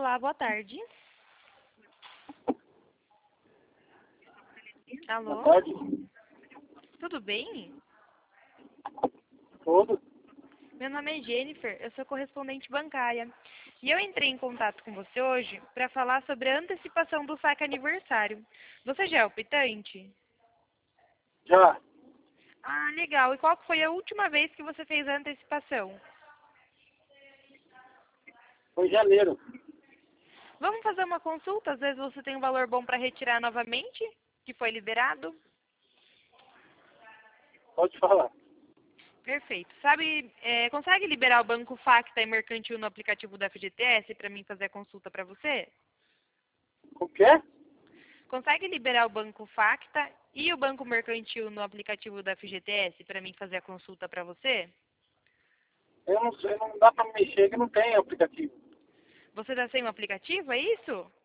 Olá, boa tarde. Boa Alô? tarde. Tudo bem? Tudo? Meu nome é Jennifer, eu sou correspondente bancária. E eu entrei em contato com você hoje para falar sobre a antecipação do saque aniversário. Você já é optante? Já. Ah, legal. E qual que foi a última vez que você fez a antecipação? Foi em janeiro. Vamos fazer uma consulta? Às vezes você tem um valor bom para retirar novamente, que foi liberado? Pode falar. Perfeito. Sabe, consegue liberar o Banco Facta e Mercantil no aplicativo da FGTS para mim fazer a consulta para você? O quê? Consegue liberar o Banco Facta e o Banco Mercantil no aplicativo da FGTS para mim fazer a consulta para você? Eu não sei, não dá pra mexer que não tem aplicativo. Você está sem o aplicativo, é isso?